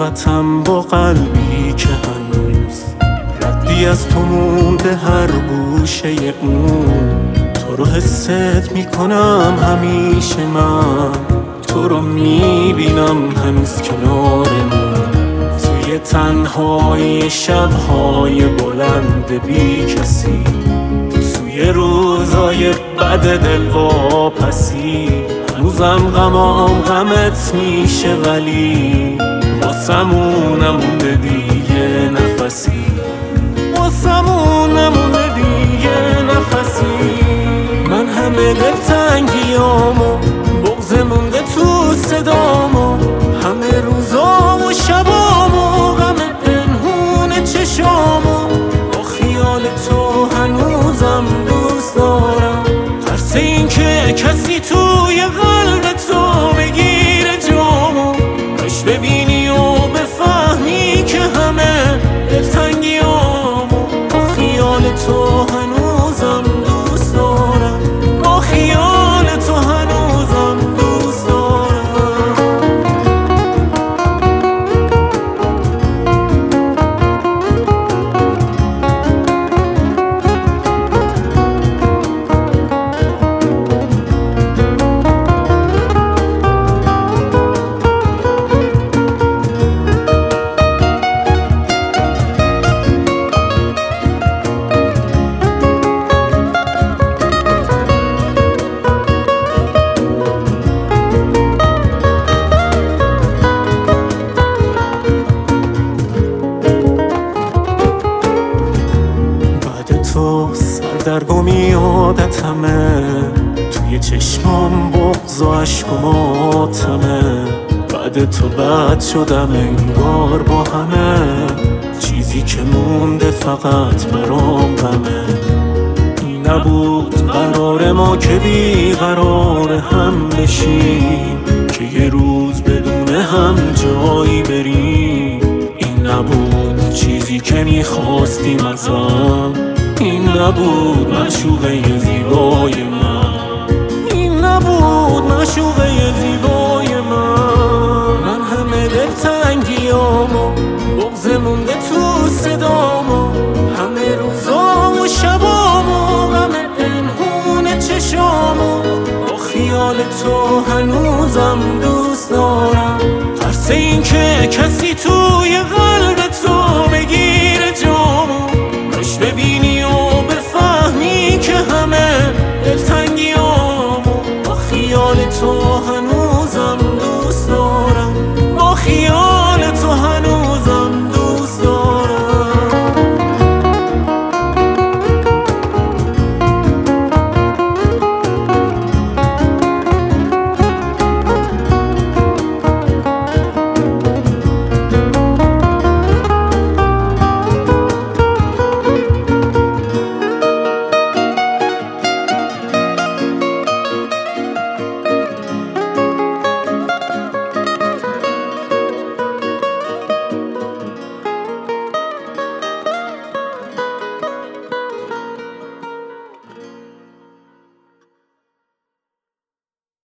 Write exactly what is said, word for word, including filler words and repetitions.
غلطم با قلبی که هنوز ردی از تو مونده هر گوشه اون. تو رو حست میکنم همیشه، من تو رو میبینم هنوز کنارمون. توی تنهایی شبهای بلند بی کسی، توی روزای بد دل واپسی، هنوزم غمام غمت میشه ولی واسمون نمونده دیگه نفسی، واسمون نمونده دیگه نفسی. من همه دلتنگیامو بغض مونده تو صدامو، همه روزا و شبامو غم پنهون چشامو. با خیال تو هنوزم دوست دارم، ترس این که کسی توی قلب تو بگیره جامو. کاش ببینی و بفهمی که همه دلتنگیامو با خیال تو هنوزم دوست دارم، با خیال تو هنوزم دوست دارم. تو سردرگمی عادتمه، توی چشمام بغض و عشق و ماتمه. بعد تو بد شدم انگار با همه، چیزی که مونده فقط برام غمه. این نبود قرار ما که بی قرار هم بشیم، که یه روز بدون هم جایی بریم. این نبود چیزی که میخواستیم ازم، این نبود معشوقه زیبای من، این نبود معشوقه زیبای من. من همه دلتنگیامو بغض مونده تو صدامو، همه روزا و شبامو غم پنهون چشامو. با خیال تو هنوزم دوست دارم، ترس این که کسی توی